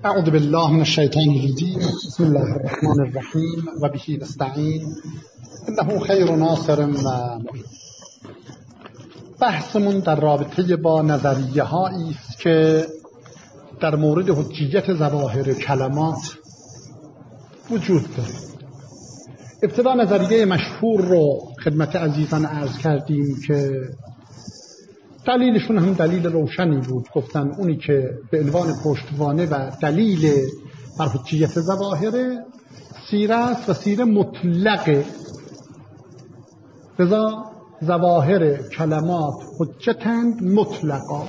اعوذ بالله من الشیطان الرجیم. بسم الله الرحمن الرحیم و به نستعین انه خیر ناصر و معین. بحثمون در رابطه با نظریه هایی است که در مورد حجیت ظواهر کلمات وجود داره. ابتدا نظریه مشهور رو خدمت عزیزان عرض کردیم که دلیلشون هم دلیل روشنی بود. گفتن اونی که به عنوان پشتوانه و دلیل بر حجیت ظواهر سیره است و سیره مطلقه، لذا ظواهر کلمات حجتند مطلقا.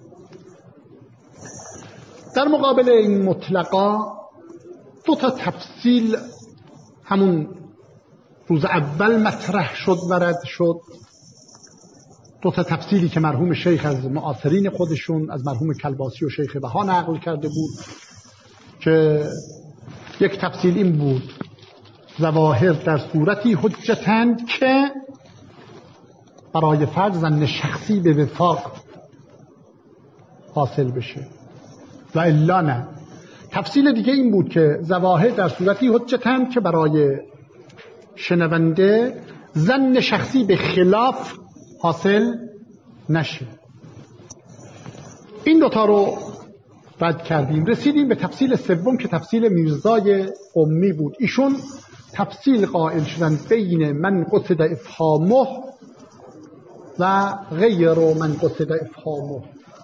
در مقابل این مطلقا دو تا تفصیل همون روز اول مطرح شد و رد شد. دو تا تفصیلی که مرحوم شیخ از معاصرین خودشون، از مرحوم کلباسی و شیخ بها نقل کرده بود، که یک تفصیل این بود: ظواهر در صورتی حجتند که برای فرد ظن شخصی به وفاق حاصل بشه و الا نه. تفصیل دیگه این بود که ظواهر در صورتی حجتند که برای شنونده ظن شخصی به خلاف حاصل نشه. این دوتا رو رد کردیم. رسیدیم به تفصیل سوم که تفصیل میرزای قمی بود. ایشون تفصیل قائل شدن بین من قصد افهامه و غیر من قصد افهامه.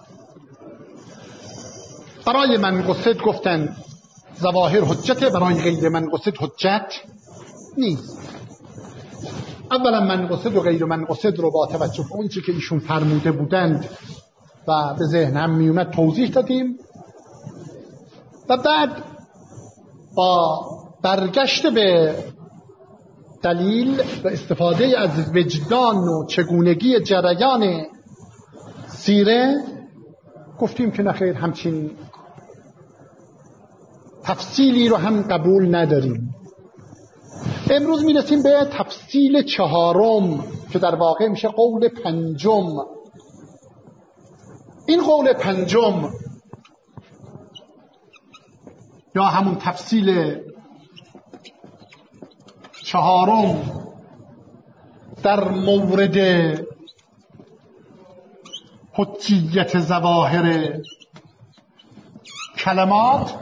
برای من قصد گفتن ظواهر حجته، برای غیر من قصد حجت نیست. اولا من قصد و غیر من قصد رو با توجه به اون چی که ایشون فرموده بودند و به ذهنم می اومد توضیح دادیم و بعد با برگشت به دلیل و استفاده از وجدان و چگونگی جریان سیره گفتیم که نخیر، همچین تفصیلی رو هم قبول نداریم. امروز میرسیم به تفصیل چهارم که در واقع میشه قول پنجم. این قول پنجم یا همون تفصیل چهارم در مورد حجیت ظواهر کلمات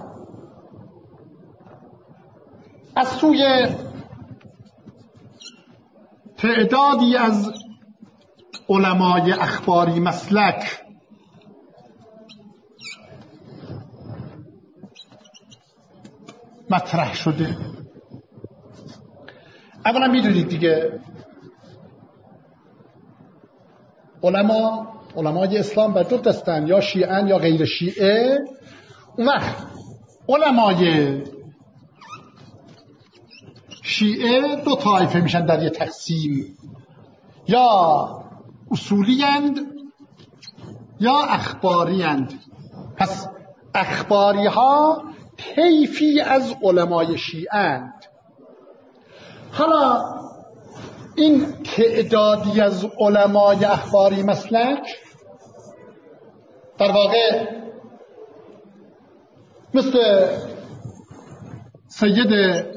از سوی تعدادی از علمای اخباری مسلک مطرح شده. اولا میدونید دیگه علمای اسلام بر دو دستن، یا شیعن یا غیر شیعه. اون وقت علمای شیعه دو طایفه میشن در یک تقسیم، یا اصولی اند یا اخباری اند. پس اخباری ها طیفی از علمای شیعه اند. حالا این تعدادی از علمای اخباری مسلک در واقع مثل سید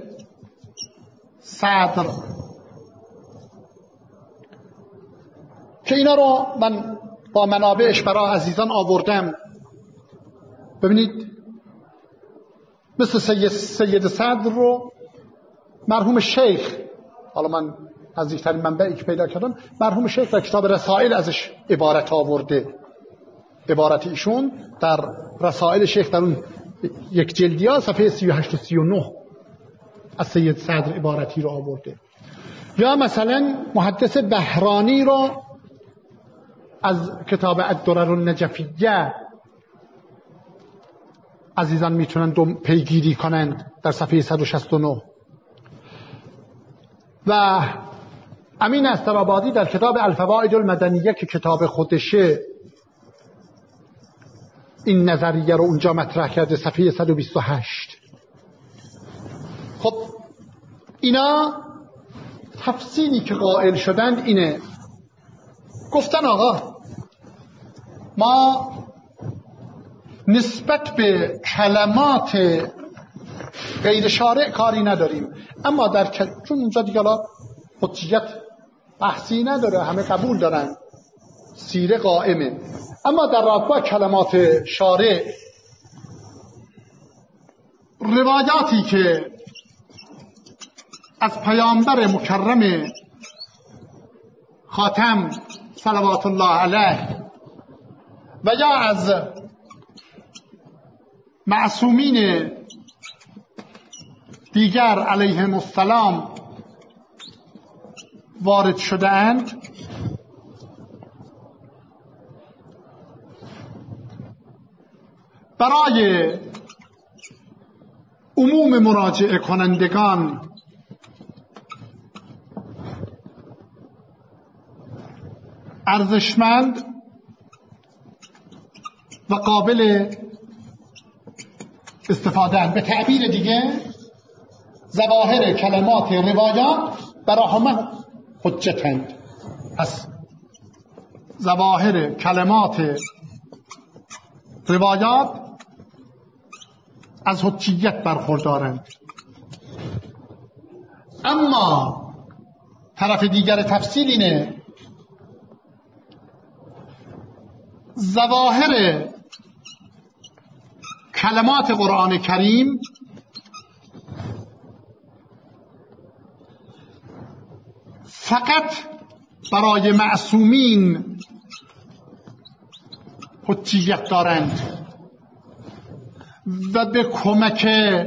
صدر که اینا رو من با منابعش برای عزیزان آوردم. ببینید مثل سید صدر رو مرحوم شیخ، حالا من نزدیکترین منبعی که پیدا کردم مرحوم شیخ در کتاب رسائل ازش عبارت آورده. عبارت ایشون در رسائل شیخ در اون یک جلدی صفحه 38 و 39 از سید صدر عبارتی رو آورده. یا مثلا محدث بهرانی رو از کتاب الدرر النجفیه عزیزان میتونن پیگیری کنند در صفحه 169. و امین استرابادی در کتاب الفوائد المدنیه که کتاب خودشه این نظریه رو اونجا مطرح کرده، صفحه 128. خب اینا تفصیلی که قائل شدند اینه، گفتن آقا ما نسبت به کلمات غیر شارع کاری نداریم، اما چون اونجا دیگه حجیت بحثی نداره، همه قبول دارن، سیره قائمه، اما در رابطه با کلمات شارع روایاتی که از پیامبر مکرم خاتم صلوات الله علیه و یا از معصومین دیگر علیهم السلام وارد شده اند، برای عموم مراجعه کنندگان ارزشمند و قابل استفاده. به تعبیر دیگه ظواهر کلمات روایات برای همه حجتند. پس ظواهر کلمات روایات از حجیت برخوردارند. اما طرف دیگر تفصیل اینه ظواهر کلمات قرآن کریم فقط برای معصومین حجیت دارند و به کمک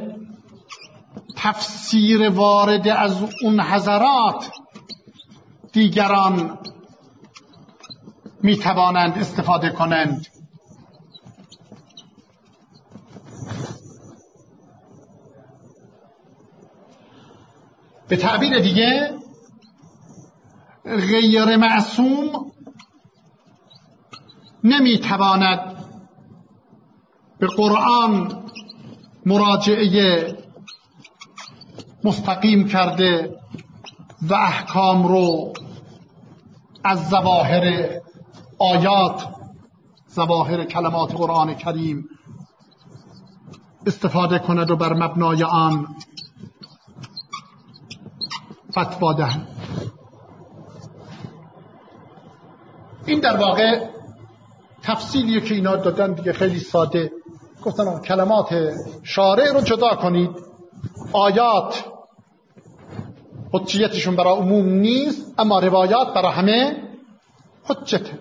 تفسیر وارد از اون حضرات دیگران می توانند استفاده کنند. به تعبیر دیگه غیر معصوم نمی تواند به قرآن مراجعه مستقیم کرده و احکام رو از ظواهر آیات، ظواهر کلمات قرآن کریم استفاده کند و بر مبنای آن فتوا دهد. این در واقع تفصیلیه که اینا دادن دیگه، خیلی ساده گفتن کلمات شارع رو جدا کنید، آیات حجیتشون برای عموم نیست اما روایات برای همه حجته.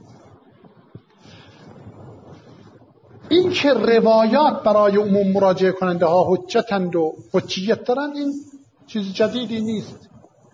این که روایات برای عموم مراجعه کننده ها حجتند و حجیت دارند این چیز جدیدی نیست.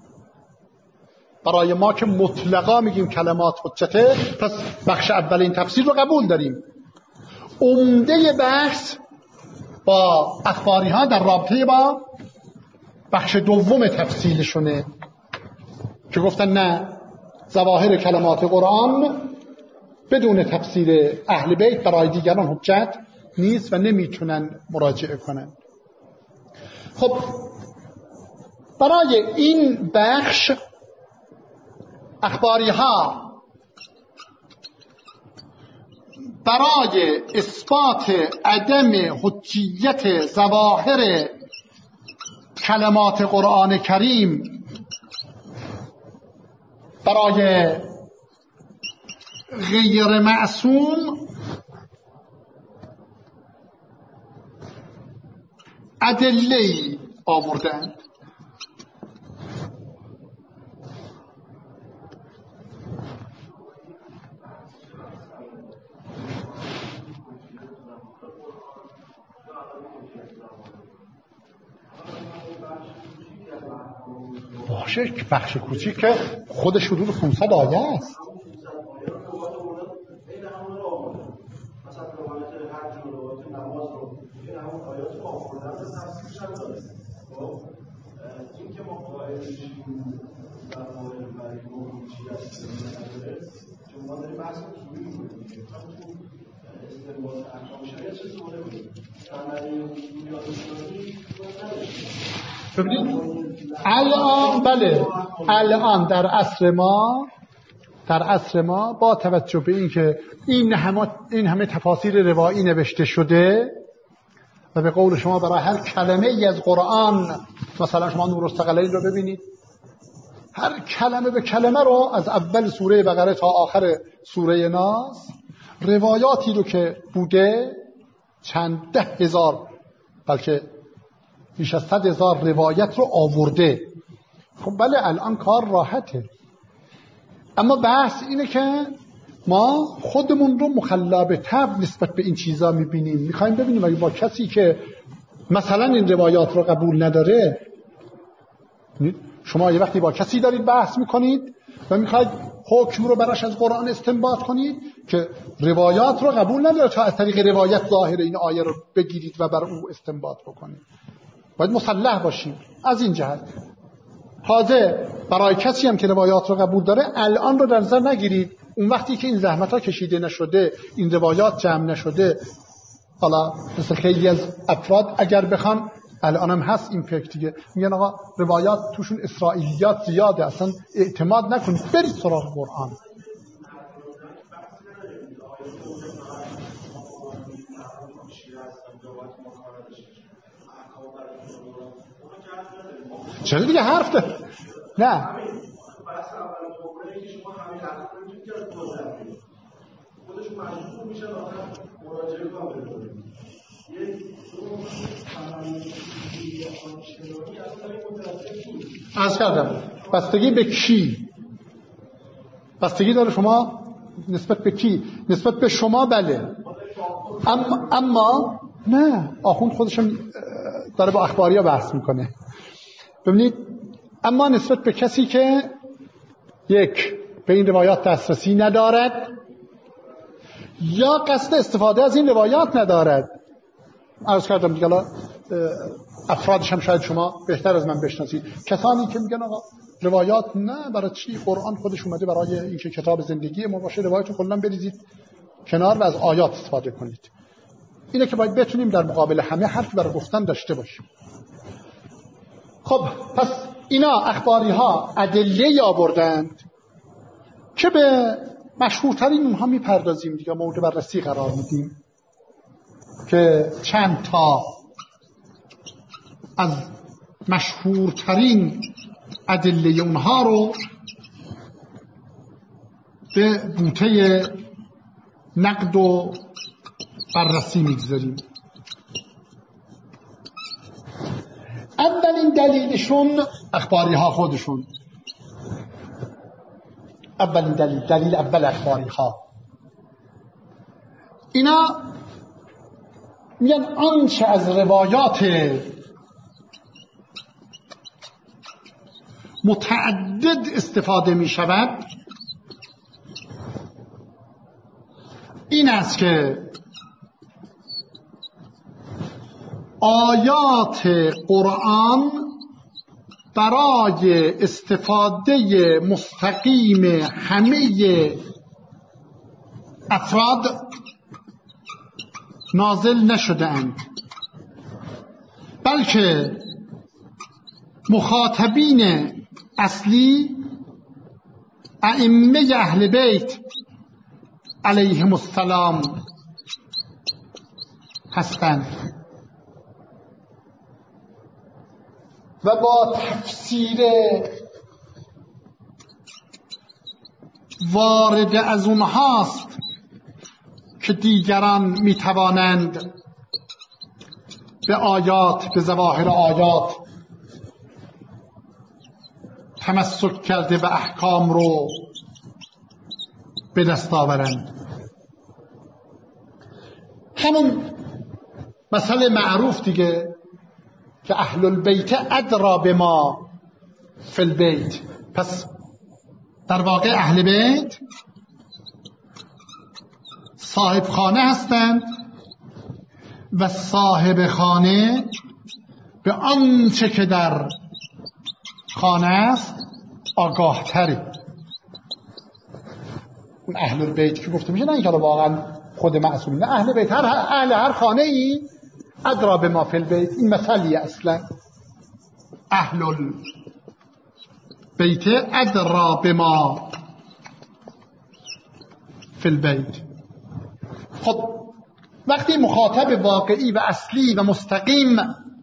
برای ما که مطلقا میگیم کلمات حجته، پس بخش اول این تفسیر رو قبول داریم. عمده بحث با اخباری ها در رابطه با بخش دوم تفصیلشونه که گفتن نه، ظواهر کلمات قرآن بدون تفسیر اهل بیت برای دیگران حجت نیست و نمیتونن مراجعه کنن. خب برای این بخش اخباری ها برای اثبات عدم حجیت ظواهر کلمات قرآن کریم برای غیر معصوم ادله‌ای آوردند. باشه که بخش کوچیک که خودش حدود 500 آیه است. ببینید الان بله، الان در عصر ما در عصر ما با توجه به اینکه این همه تفاسیر روایی نوشته شده و به قول شما برای هر کلمه ای از قرآن، مثلا شما نورالثقلین رو ببینید، هر کلمه به کلمه رو از اول سوره بقره تا آخر سوره ناس روایاتی رو که بوده چند 10,000 بلکه بیش از 100,000 روایت رو آورده. خب بله الان کار راحته، اما بحث اینه که ما خودمون رو مخلا به طبع نسبت به این چیزا میبینیم. میخوایم ببینیم اگه با کسی که مثلا این روایات رو قبول نداره، شما یه وقتی با کسی دارید بحث میکنید و میخواید حکم رو براش از قرآن استنباط کنید که روایات رو قبول نداره تا از طریق روایت ظاهر این آیه رو بگیرید و بر او استنباط بکنید. باید مسلح باشیم از این جهت. تازه برای کسی هم که روایات رو قبول داره الان رو در نظر نگیرید، اون وقتی که این زحمت ها کشیده نشده، این روایات جمع نشده، حالا مثل خیلی از افراد اگر بخوان، الان هم هست این فکر دیگه، میگن آقا روایات توشون اسرائیلیات زیاده، اصلا اعتماد نکنید، برید سراغ قرآن. چرا دیگه حرف ده؟ نه عرض کردم بستگی به کی، بستگی داره شما نسبت به کی. نسبت به شما بله، اما نه، آخوند خودشم داره با اخباری ها بحث میکنه. ببینید، اما نسبت به کسی که یک به این روایات دسترسی ندارد یا قصد استفاده از این روایات ندارد، عرض کردم دیگه، افرادش هم شاید شما بهتر از من بشناسید، کسانی که میگن آقا روایات نه، برای چی؟ قرآن خودش اومده برای اینکه کتاب زندگی ما باشه، روایت رو کلا بریزید کنار و از آیات استفاده کنید. اینه که باید بتونیم در مقابل همه حرف برای گفتن داشته باشیم. خب پس اینا اخباری ها ادله آوردند که به مشهورترین اونها میپردازیم دیگه، مورد بررسی قرار میدیم که چند تا از مشهورترین ادله اونها رو به بوته نقد و بررسی میگذاریم. اولین دلیلشون اخباری ها خودشون، اولین دلیل اول اخباری ها، اینا میگن آنچه از روایات متعدد استفاده می شود این است که آیات قرآن برای استفاده مستقیم همه افراد نازل نشده اند، بلکه مخاطبین اصلی ائمه اهل بیت علیهم السلام هستند و با تفسیر وارد از اونهاست که دیگران میتوانند به آیات، به ظواهر آیات تمسک کرده و احکام رو به دست آورند. همون مسئله معروف دیگه که اهل البیت ادرا بما فی البیت، پس در واقع اهل بیت صاحب خانه هستند و صاحب خانه به آنچه که در خانه است آگاه تره. اون اهل البیت که گفته میشه، نه اینکه واقعا خود معصوم، نه، اهل بیت، اهل هر خانه ای ادرا بما فی البیت. این مسئله اصلا اهل البیت ادرا بما فی البیت. خب وقتی مخاطب واقعی و اصلی و مستقیم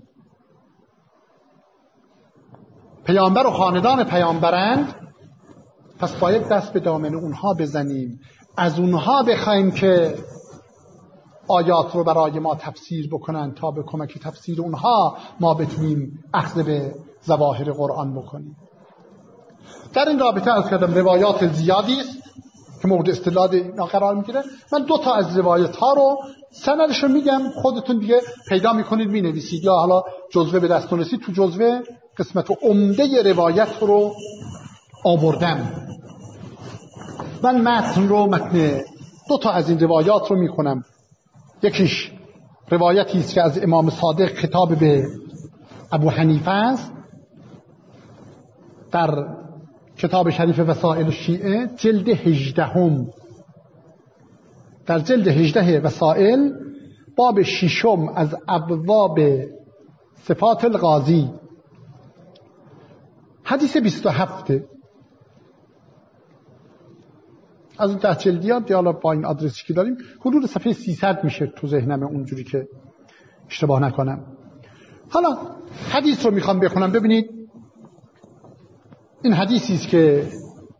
پیامبر و خاندان پیامبرند، پس باید دست به دامن اونها بزنیم، از اونها بخوایم که آیات رو برای ما تفسیر بکنن تا به کمک تفسیر اونها ما بتونیم اخذ به ظواهر قرآن بکنیم. در این رابطه از کردم روایات زیادی است که مورد استدلال اینا قرار میگیره. من 2 تا از روایت ها رو سندش رو میگم، خودتون دیگه پیدا میکنید مینویسید، یا حالا جزوه به دستتون رسید، تو جزوه قسمت عمده روایت رو آوردم. من متن 2 تا از این روایات رو میخونم. یکیش روایتی است که از امام صادق خطاب به ابو حنیفه است، در کتاب شریف وسائل الشیعه جلد 18، در جلد 18 وسائل باب 6 از ابواب صفات القاضی، حدیث 27. از این 10 جلدیات دیالا با این آدرسی که داریم حدود صفحه 300 میشه تو ذهنم، اونجوری که اشتباه نکنم. حالا حدیث رو میخوام بخونم، ببینید. این حدیثی است که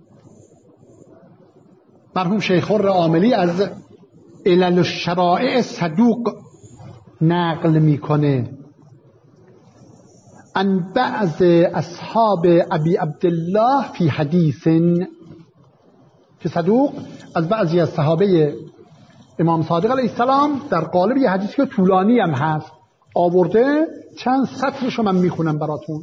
مرحوم شیخ خر عاملی از علل الشرائع صدوق نقل میکنه عن بعض اصحاب ابی عبدالله فی حدیث، که صدوق از بعضی از صحابه امام صادق علیه السلام در قالب یه حدیثی که طولانی هم هست آورده. چند سطرشو من میخونم براتون.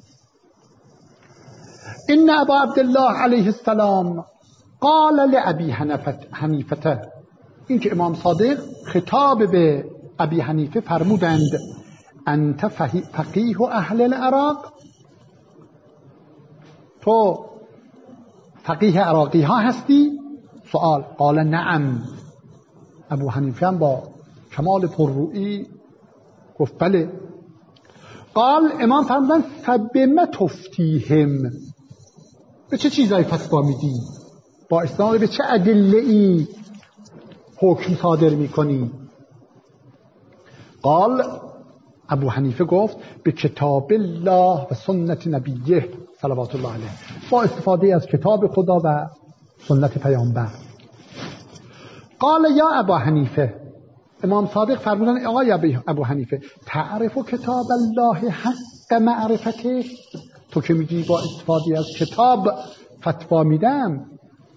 ان ابا عبدالله علیه السلام قال لابی حنیفه، این که امام صادق خطاب به ابی حنیفه فرمودند انت فقیه اهل العراق، تو فقیه عراقی ها هستی؟ سوال. قال نعم. ابو حنیفه هم با کمال پررویی گفت بله. قال امام فرمودند فبما تفتیهم، به چه چیزایی فتوا میدی؟ با استناد به چه ادله‌ای حکم صادر میکنی؟ قال ابو حنیفه گفت به کتاب الله و سنت نبیه صلوات الله علیه، با استفاده از کتاب خدا و سنت پیامبر. قال یا ابا حنیفه، امام صادق فرمودن آقای ابو حنیفه تعرف کتاب الله حق معرفته، تو که میگی با استفاده از کتاب فتوا میدم،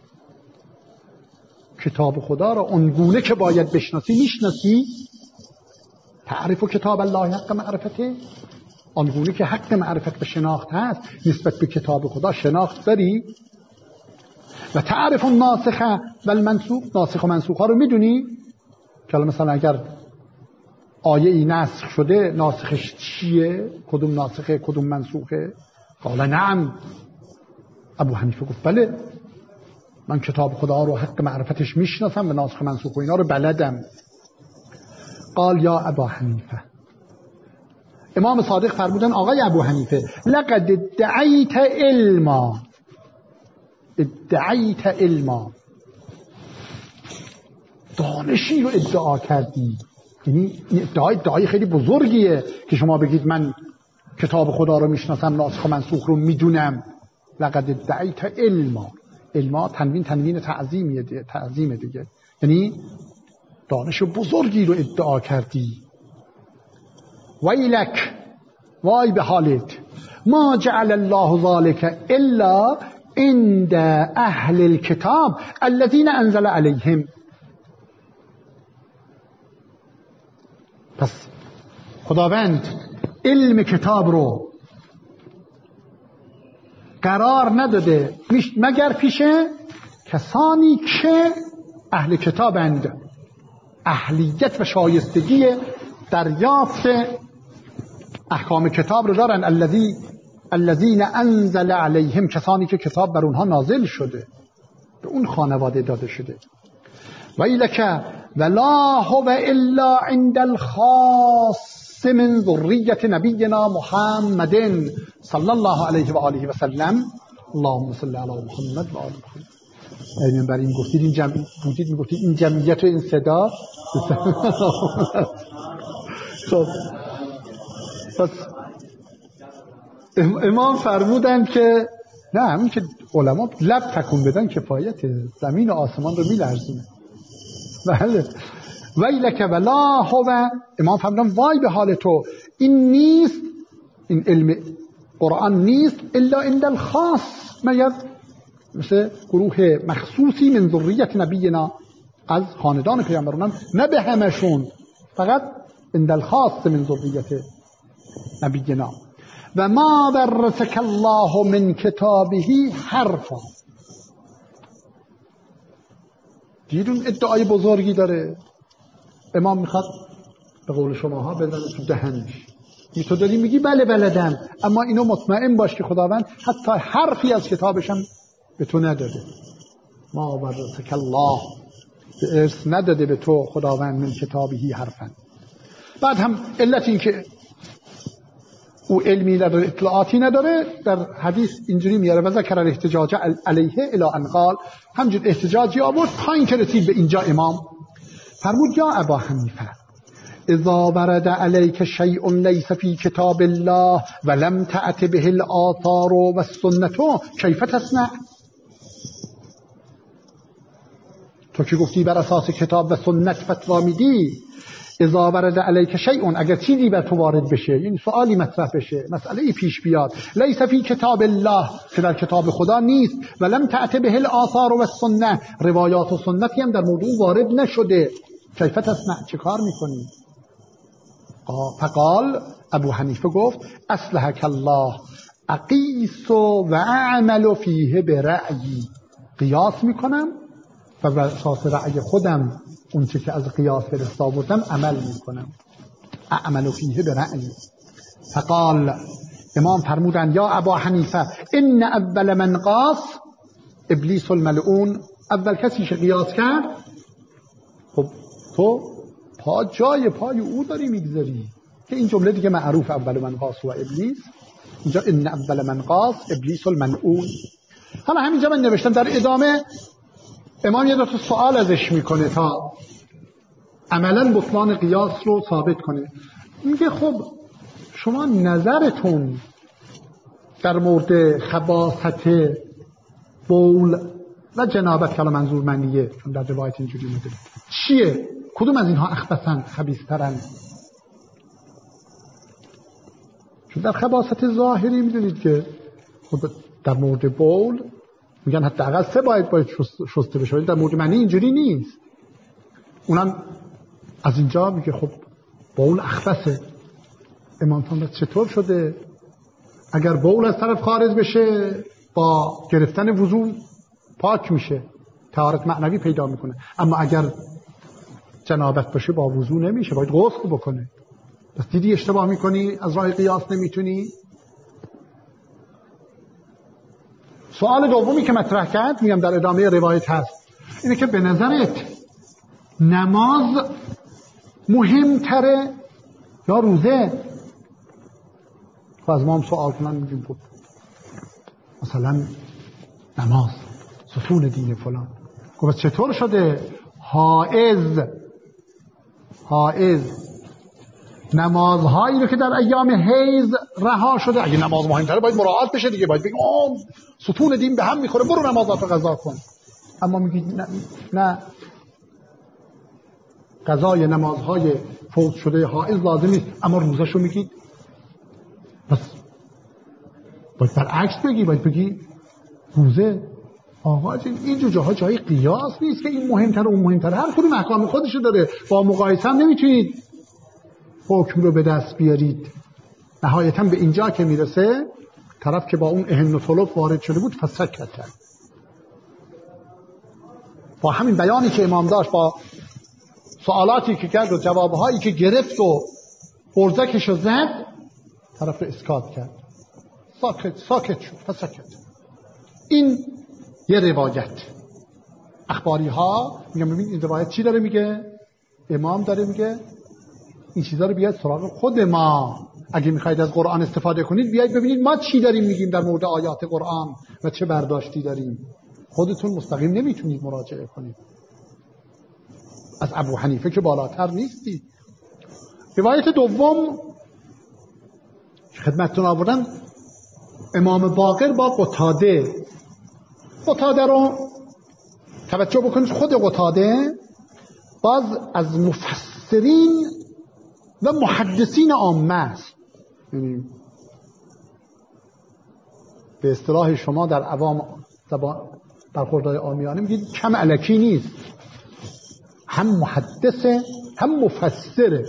کتاب خدا را اونگونه که باید بشناسی میشناسی؟ تعرف کتاب الله حق معرفته، آنگونه که حق معرفت به شناخت هست نسبت به کتاب خدا شناخت داری؟ و تعرف الناسخ و المنسوخ، ناسخ و منسوخ ها رو میدونی؟ که مثلا اگر آیه ای نسخ شده ناسخش چیه؟ کدوم ناسخه کدوم منسوخه؟ قال نعم. ابو حنیفه گفت بله، من کتاب خدا رو حق معرفتش میشناسم و ناسخ منسوخ و اینا رو بلدم. قال یا ابا حنیفه، امام صادق فرمودن آقای ابو حنیفه لقد ادعیت علما، ادعیت علما، دانشی رو ادعا کردی. یعنی ادعای خیلی بزرگیه که شما بگید من کتاب خدا رو میشناسم، ناسخ و منسوخ رو میدونم. لقد ادعیت علما، علما تنوین تعظیمه دیگه، یعنی دانش بزرگی رو ادعا کردی. ویلک، وای به حالت، ما جعل الله ذلك الا عند اهل الكتاب الذين انزل عليهم. پس خداوند علم کتاب رو قرار نداده مگر پیش کسانی که اهل کتابند، اهلیت و شایستگی دریافت احکام کتاب رو دارن. الذین انزل علیهم، کسانی که کتاب بر اونها نازل شده، به اون خانواده داده شده. ویلک ولا هو الا عند الخاص من ذریة نبینا محمد صلی الله علیه و آله و سلم. اللهم صل علی محمد و آل محمد. منبر این گفتید این جمعیت بودید میگفتید این جمعیت و این صدا خب پس امام فرمودن که نه همین که علما لب تکون بدن کفایته، زمین و آسمان رو میلرزونه. بله ویلک ولا هو، امام فرمودن وای به حال تو، این نیست، این علم قرآن نیست الا عند الخاص، مگر مثل گروه مخصوصی من ذریت نبینا، از خاندان پیامبران، نه به همشون، فقط عند الخاص من ذریت نبینا. و ما ورثک الله من کتابه حرفا. دیدون ادعای بزرگی داره امام، میخواد به قول شماها بدن تو دهنش. تو داری میگی بله بلدم، اما اینو مطمئن باش که خداوند حتی حرفی از کتابش هم به تو نداده. ما ورثک الله، به ارث نداده به تو خداوند من کتابهی حرفا. بعد هم علت این که او علمی نداره، اطلاعاتی نداره، در حدیث اینجوری میاره و ذکر الاحتجاج علیه الی ان قال، همجور احتجاجی آورد تا این که رسید به اینجا امام فرمود یا ابا حنیفه اذا ورد علیک شیء لیس فی کتاب الله ولم تأت به الآثار و السنة کیف تصنع؟ تو که گفتی بر اساس کتاب و سنت فتوا میدی، اذا ورد علیک شیء، اگر چیزی بر تو وارد بشه، یعنی سوالی مطرح بشه، مسئله پیش بیاد، لیس فی کتاب الله، که در کتاب خدا نیست، ولم تأت به الآثار و السنة، روایات و سنتی هم در موضوع وارد نشده، کیف تصنع، چه کار میکنی؟ فقال ابو حنیفه گفت اصلحک الله اقیس و اعمل فیه برأیی، قیاس میکنم و بر اساس رأی خودم اون چه که از قیاس به دست آوردم عمل میکنم، اعمل فیه برأیی. فقال امام فرمودن یا ابا حنیفه ان اول من قاس ابلیس الملعون، اول کسی که قیاس کرد، خب تو پا جای پای او داری میگذاری که این جمله دیگه معروف، اول من قاس و ابلیس، اینجا ان اول من قاس ابلیس الملعون. حالا همینجا من نوشتم در ادامه امام یه دو تا سوال ازش میکنه تا عملا بطلان قیاس رو ثابت کنه. میگه خب شما نظرتون در مورد خباثت بول و جنابت، که منظور منیه چون در روایت اینجوری اومده، چیه؟ کدوم از اینها اخبثن، خبیث‌ترن؟ چون در خباثت ظاهری میدونید که خب در مورد بول میگن حداقل 3 باید شسته بشه، در مورد منی اینجوری نیست. اونم از اینجا میگه خب بول اخبثه. امام فرمود چطور شده؟ اگر بول از طرف خارج بشه با گرفتن وضو پاک میشه، طهارت معنوی پیدا میکنه، اما اگر جنابت باشه با وضو نمیشه، باید غسل بکنه. بس دیدی اشتباه میکنی، از راه قیاس نمیتونی. سوال دومی که مطرح کرد، میگم در ادامه روایت هست، اینه که به نظرت نماز مهمتره یا روزه؟ خب از ما هم سوال کنن میگیم بود مثلا نماز ستون دین فلان. خب چطور شده حائض نمازهایی رو که در ایام حیض رها شده، اگه نماز مهمتره باید مراعات بشه دیگه، باید بگیم ستون دین به هم میخوره، برو نمازات رو قضا کن. اما میگید نه قضای نمازهای فوت شده حائض لازم نیست، اما روزشو میگید بس باید برعکس بگی، باید بگی روزه. آقا این جو جاها جای قیاس نیست که این مهمتر و اون مهمتر، هر کدوم احکام خودشو داره، با مقایسه هم نمیتونید حکم رو به دست بیارید. نهایتا به اینجا که میرسه طرف که با اون اهن و طلب وارد شده بود فسکت کرد. با همین بیانی که امام داشت، با سوالاتی که کرد و جوابهایی که گرفت و برزکشو زد، طرف رو اسکات کرد، ساکت شد، فسکت. این یه روایت. اخباری ها میگم ببین این روایت چی داره میگه؟ امام داره میگه این چیزا رو بیاید سراغ خود ما، اگه میخواید از قرآن استفاده کنید بیاید ببینید ما چی داریم میگیم در مورد آیات قرآن و چه برداشتی داریم. خودتون مستقیم نمیتونید مراجعه کنید، از ابو حنیفه که بالاتر نیستی. روایت دوم خدمتتون آوردن امام باقر با قتاده رو توجه بکنید. خود قتاده باز از مفسرین و محدثین عامه است، یعنی به اصطلاح شما در عوام برخوردهای عامیانه میگید کم الکی نیست، هم محدثه هم مفسره.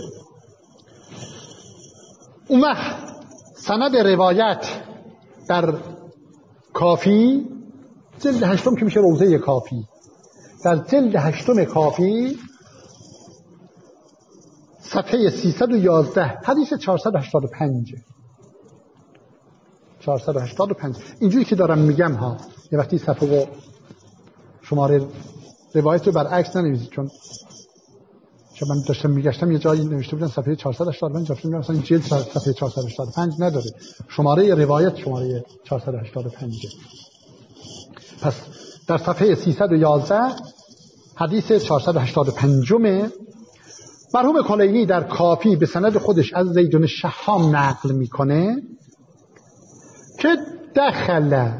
اون وقت سند روایت در کافی جلد 8 که میشه روضه کافی، در جلد 8 کافی صفحه 311 حدیث 485 اینجوری که دارم میگم ها، یه وقتی صفحه و شماره روایت رو برعکس ننویسید، چون من داشتم میگشتم یه جایی نوشته بودن صفحه 485 جفتم مثلا این جلد صفحه 485 نداره، شماره روایت شماره 485. پس در صفحه 311 حدیث 485 مرحوم کلینی در کافی به سند خودش از زید بن شهام نقل میکنه که دخل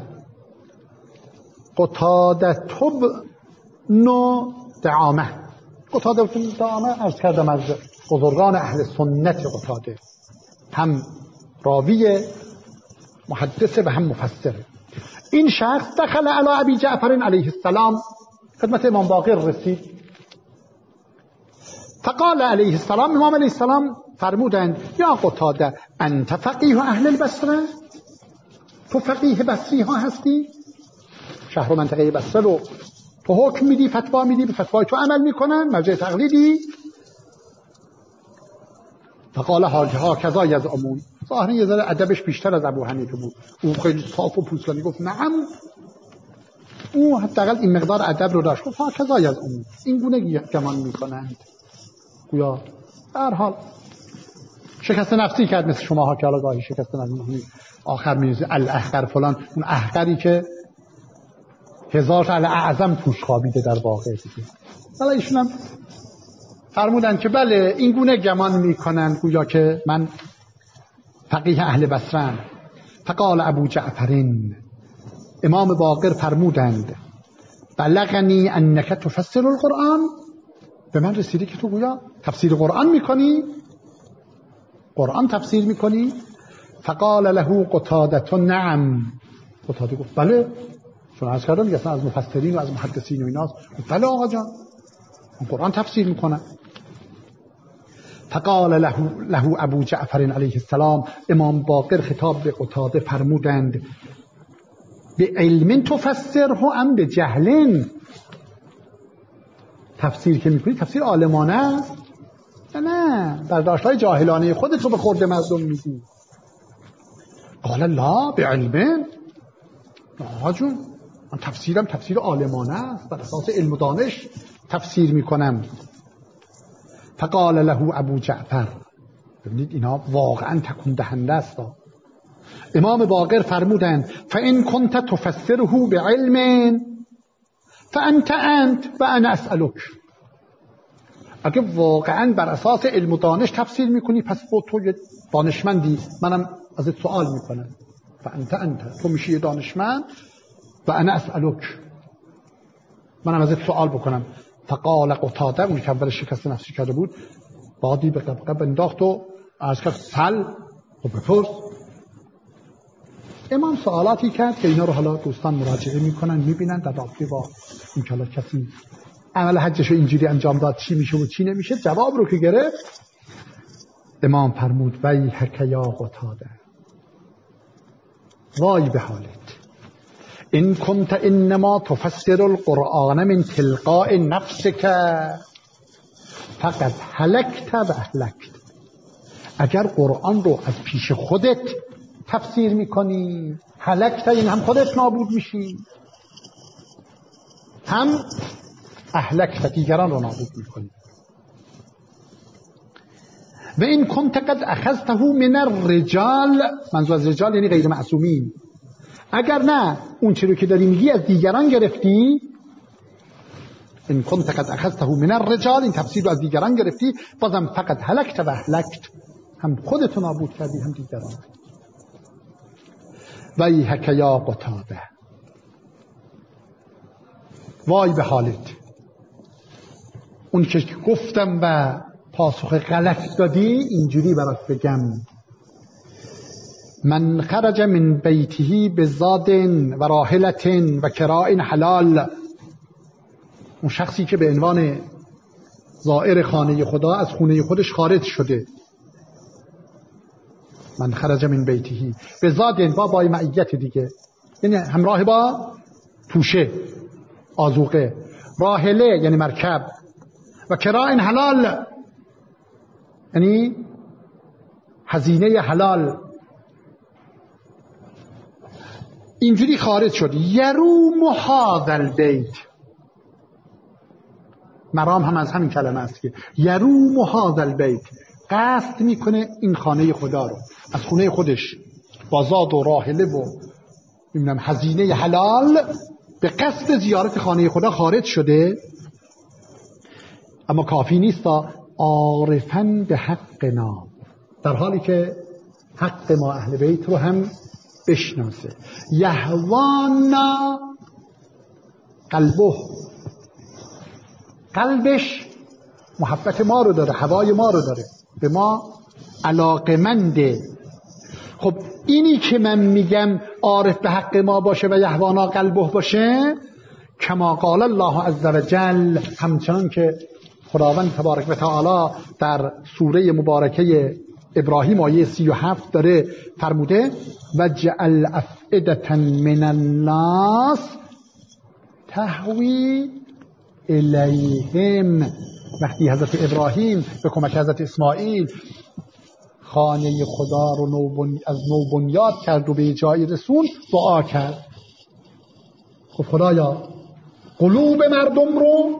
قتاده بن دعامه. قتاده بن دعامه عرض کردم از بزرگان اهل سنت، قتاده هم راوی محدثه و هم مفسره. این شخص دخل علی ابی جعفر علیه السلام، خدمت امام باقر رسید. فقال علیه السلام، امام علیه السلام فرمودند یا قتاده انت فقیه اهل البصره، تو فقیه بصری ها هستی، شهر و منطقه بصره رو تو حکم میدی، فتوا میدی، به فتوای تو عمل میکنن، مرجع تقلیدی. فقال ها کذا یزعمون، ظاهرا یه ذره ادبش بیشتر از ابو حنیفه بود، اون خیلی صاف و پوسکنی گفت نعم، اون حداقل این مقدار ادب رو داشت، گفت ها کذا یزعمون، این گونه گمان میکنند. گویا در حال شکست نفسی کرد مثل شماها که حالا گاهی شکست نفسی آخر میرسه الاحقر فلان، اون احقری که 1000 الاعظم توش خوابیده در واقع دیگه. حالا ایشون هم فرمودن که بله این گونه گمان میکنن گویا که من فقیه اهل بصره‌ام. فقال ابو جعفرین، امام باقر فرمودند بلغنی انک تفسر القرآن، به من رسیده که تو گویا تفسیر قرآن میکنی، قرآن تفسیر میکنی. فقال له قتاده نعم، قتاده گفت بله، چون عرض کردم میگه اصلا از مفسرین و از محدثین و ایناست، بله آقا جان من قرآن تفسیر میکنم. فقال له ابو جعفر علیه السلام، امام باقر خطاب به قتاده فرمودند به علم تفسره ام به جهل، تفسیر که میکنی تفسیر عالمانه است نه برداشت‌های جاهلانه خودت رو به خورد مردم میگی. قال لا به علم، آقا جون من تفسیرم تفسیر عالمانه است، بر اساس علم و دانش تفسیر میکنم. فقال له ابو جعفر، ببینید اینا واقعا تکون دهنده است. امام باقر فرمودند فان كنت تفسره بعلم فانت و انا اسالک، اگه واقعا بر اساس علم و دانش تفسیر میکنی پس تو یه دانشمندی، منم ازت سوال میکنم. فانت تو میشی دانشمند و انا اسالک، منم ازت سوال بکنم. فقال قتاده، اون که اول شکست نفسی کرده بود، بادی به قبقب انداخت و عرض کرد سل و بپرس. امام سوالاتی کرد که اینا رو حالا دوستان مراجعه میکنن میبینن در رابطه با این که کسی عمل حجش رو اینجوری انجام داد چی میشه و چی نمیشه. جواب رو که گرفت امام فرمود ویحک یا قتاده، وای به حالت، ان کنت انما تفسر القرآن من تلقاء نفسک فقط هلکت و اهلکت، اگر قرآن رو از پیش خودت تفسیر میکنی هلکت، این هم خودت نابود میشی هم اهلکت دیگران رو نابود میکنی. و این کنت قد اخذته من الرجال، منظور از رجال یعنی غیر معصومین، اگر نه اون چیزی که داری میگی از دیگران گرفتی، این کنت قد اخذته من الرجال، این تفسیر رو از دیگران گرفتی، بازم فقط هلکت و اهلکت، هم خودتو نابود کردی هم دیگران. ویحک یا قتاده، وای به حالت. اون که گفتم و پاسخ غلط دادی، اینجوری برات بگم. من خرج من بیته بزاد و راحلت و کراء حلال، اون شخصی که به عنوان زائر خانه خدا از خونه خودش خارج شده. من خرج من بیته بزاد، با معیت دیگه، یعنی همراه با توشه آذوقه، راحله یعنی مرکب، و کراء حلال یعنی هزینه حلال. اینجوری خارج شد. یروم هذا البیت، مرام هم از همین کلمه است که یروم هذا البیت، قصد میکنه این خانه خدا رو، از خونه خودش با زاد و راحله و نمیدونم هزینه حلال به قصد زیارت خانه خدا خارج شده. اما کافی نیست، عارفاً به حقنا، در حالی که حق ما اهل بیت رو هم بشناسه. یهوانا قلبه، قلبش محبت ما رو داره، هوای ما رو داره، به ما علاقمنده. خب اینی که من میگم عارف به حق ما باشه و یهوانا قلبه باشه، کما قال الله عز و جل، همچنان که خداوند تبارک و تعالی در سوره مبارکه ابراهیم آیه 37 داره فرموده و جعل افئدة من الناس تهوی الیهم. وقتی حضرت ابراهیم به کمک حضرت اسماعیل خانه خدا رو از نو بنیاد کرد و به جای رسون، دعا کرد خب خدایا قلوب مردم رو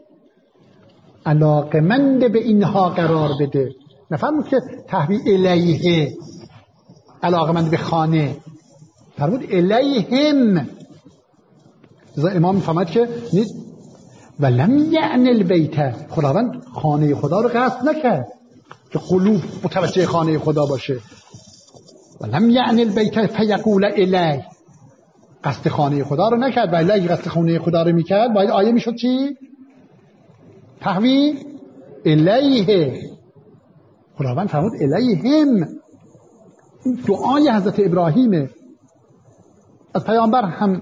علاقمند به اینها قرار بده. نفرمود که تهوی الیه علاقمند به خانه، فرمود الیهم. امام فهمد که ولم یعنی البیت، خداوند خانه خدا رو قصد نکرد که قلوب متوجه خانه خدا باشه. ولم یعنی البیت فیقول الیه، قصد خانه خدا رو نکرد. و الیه قصد خانه خدا رو میکرد باید آیه میشد چی؟ تهوی الیه. خداوند فرمود الیهم. این دعای حضرت ابراهیمه. از پیامبر هم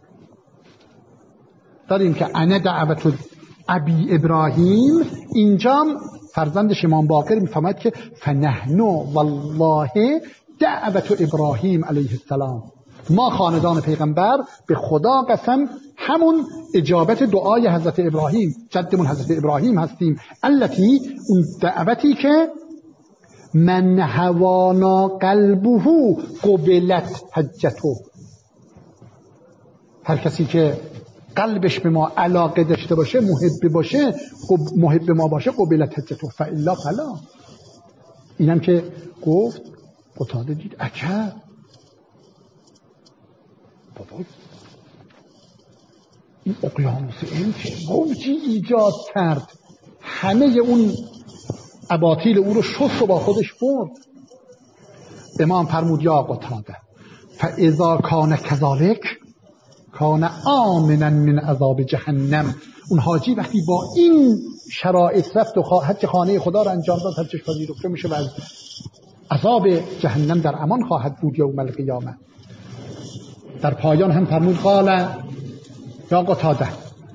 داریم که انا دعوت ابی ابراهیم، اینجا فرزندش امام باقر میفهمد که فنحنو والله دعوت ابراهیم علیه السلام، ما خاندان پیغمبر به خدا قسم همون اجابت دعای حضرت ابراهیم، جدمون حضرت ابراهیم هستیم. التي، اون دعوتی که من هوانا قلبه قبلت حجته، هر کسی که قلبش به ما علاقه داشته باشه، محب ما باشه، قبلت حجته فالا فلا. اینم که گفت قتاده دید اکر بابا این اقیانوس علم چه موجی ایجاد کرد، همه اون اباطیل او رو شست و با خودش برد. امام فرمود یا قتاده فاذا کان کذالک کان آمنا من عذاب جهنم. اون حاجی وقتی با این شرایط رفت و حج خانه خدا رو انجام داد، حجش پذیرفته میشه و از عذاب جهنم در امان خواهد بود یوم القیامه. در پایان هم فرمود قال یا قتاده،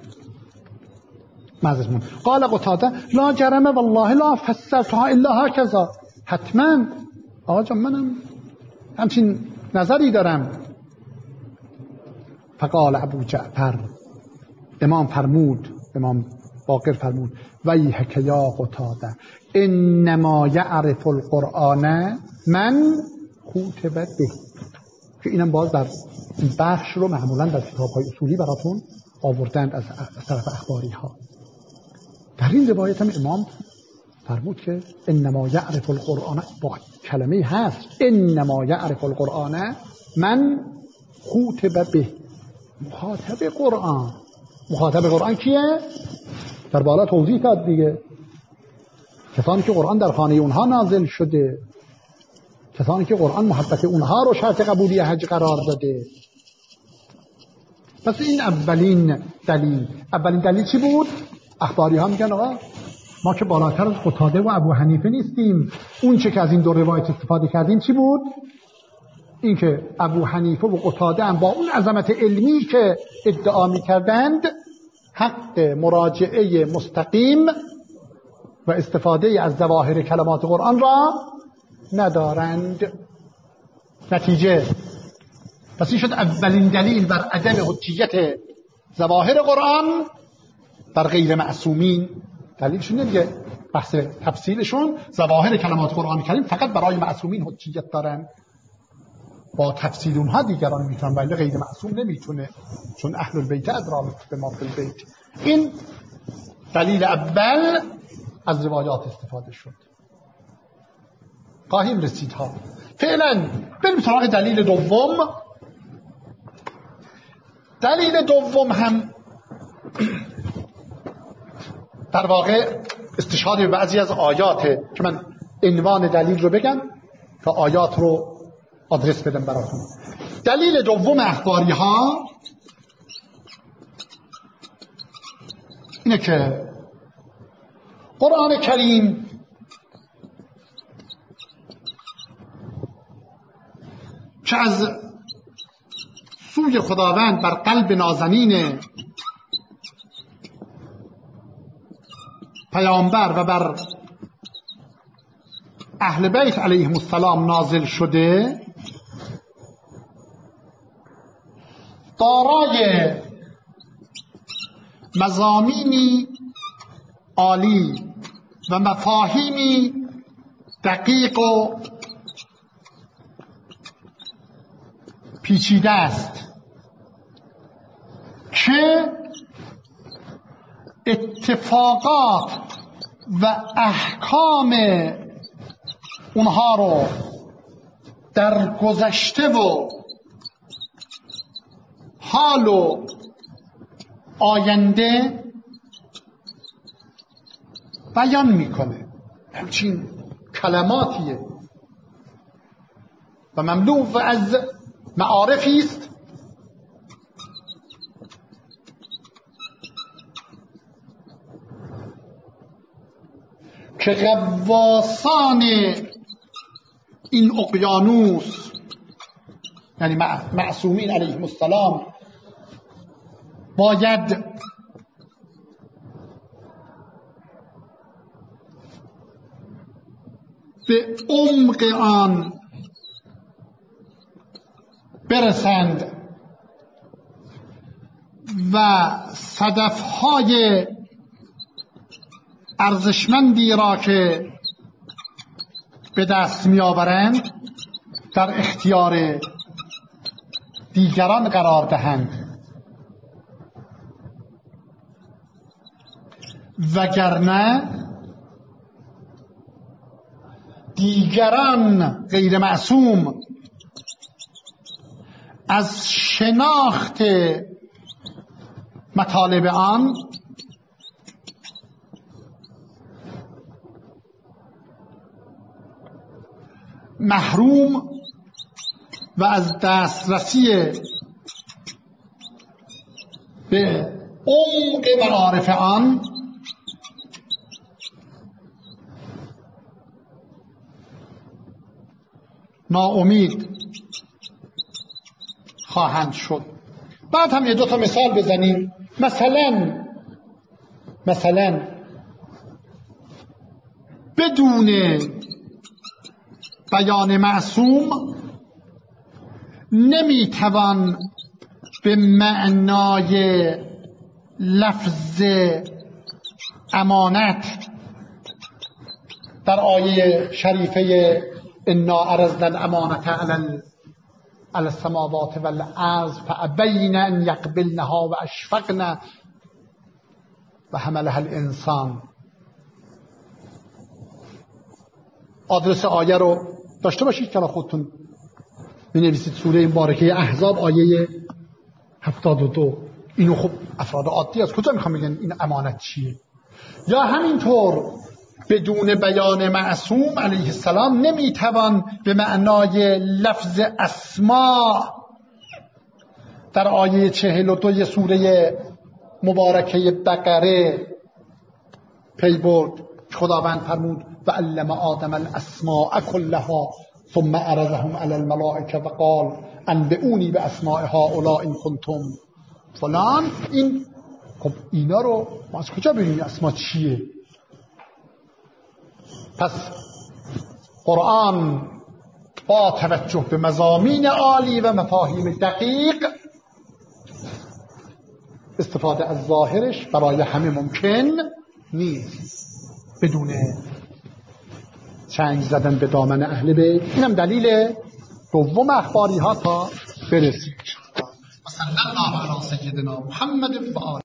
معذرت قال قتاده لا جرم والله لا فسرتها الا هكذا، حتما آقا جان منم همچین نظری دارم. فقال ابو جعفر، امام باقر فرمود ویحک یا قتاده انما یعرف القرآن من خوتب به، که اینم باز در این بخش رو معمولا در کتاب‌های اصولی براتون آوردند از طرف اخباری ها. در این روایت هم امام فرمود که انما یعرف القرآن، با کلمه هست انما یعرف القرآن من خوطب به، مخاطب قرآن. مخاطب قرآن کیه؟ در بالا توضیح داد دیگه، کسانی که قرآن در خانه اونها نازل شده، کسانی که قرآن محبت اونها رو شرط قبولی حج قرار داده. پس این اولین دلیل چی بود؟ اخباری ها میگن آقا ما که بالاتر از قتاده و ابو حنیفه نیستیم. اون چه که از این دو روایت استفاده کردیم چی بود؟ این که ابو حنیفه و قتاده هم با اون عظمت علمی که ادعا میکردند حق مراجعه مستقیم و استفاده از ظواهر کلمات قرآن را ندارند. نتیجه پس این شد اولین دلیل بر عدم حجیت ظواهر قرآن بر غیر معصومین. دلیلشون دیگه بحث تفصیلشون ظواهر کلمات قرآن کریم فقط برای معصومین حجیت دارن، با تفصیل اونها دیگران میتونن، ولی غیر معصوم نمیتونه، چون اهل البیت ادری بما فی البیت. این دلیل اول از روایات استفاده شد. خواهیم رسید ها. فعلا بریم سراغ دلیل دوم. دلیل دوم هم در واقع استشهاد به بعضی از آیاته که من عنوان دلیل رو بگم تا آیات رو آدرس بدم براتون. دلیل دوم اخباری ها اینه که قرآن کریم که از سوی خداوند بر قلب نازنین پیامبر و بر اهل بیت علیهم السلام نازل شده، دارای مضامینی عالی و مفاهیمی دقیق و پیچیده است که اتفاقات و احکام اونها رو در گذشته و حال و آینده بیان میکنه. همچین کلماتیه و مملو از معارفی است که غواصان این اقیانوس یعنی معصومین علیهم السلام باید به عمق آن برسند و صدفهای ارزشمندی را که به دست می‌آورند در اختیار دیگران قرار دهند، وگرنه دیگران غیر معصوم از شناخت مطالب آن محروم و از دسترسی به عمق معارف آن ناامید خواهند شد. بعد هم یه دو تا مثال بزنیم. مثلا بدون بیان معصوم نمیتوان به معنای لفظ امانت در آیه شریفه انا عرضنا الامانة علی السماوات والارض فابین ان یقبلنها و اشفقن و حملها الانسان. آدرس آیه رو داشته باشید که خودتون بنویسید سوره مبارکه احزاب آیه 72. اینو خب افراد عادی از کجا میخوام بگن این امانت چیه؟ یا همینطور بدون بیان معصوم علیه السلام نمیتوان به معنای لفظ اسما در آیه 42 سوره مبارکه بقره پی برد. خداوند فرمود و علم آدم الاسماء کلها ثم عرضهم علی الملائکه و قال انبئونی باسماء هؤلاء ان کنتم فلان. این خب اینا رو ما از کجا ببینیم اسما چیه؟ پس قرآن با توجه به مضامین عالی و مفاهیم دقیق استفاده از ظاهرش برای همه ممکن نیست بدون چنگ زدن به دامن اهل بیت. اینم دلیل دوم اخباری ها تا برسید. و صلی الله علی سیدنا محمد و آله.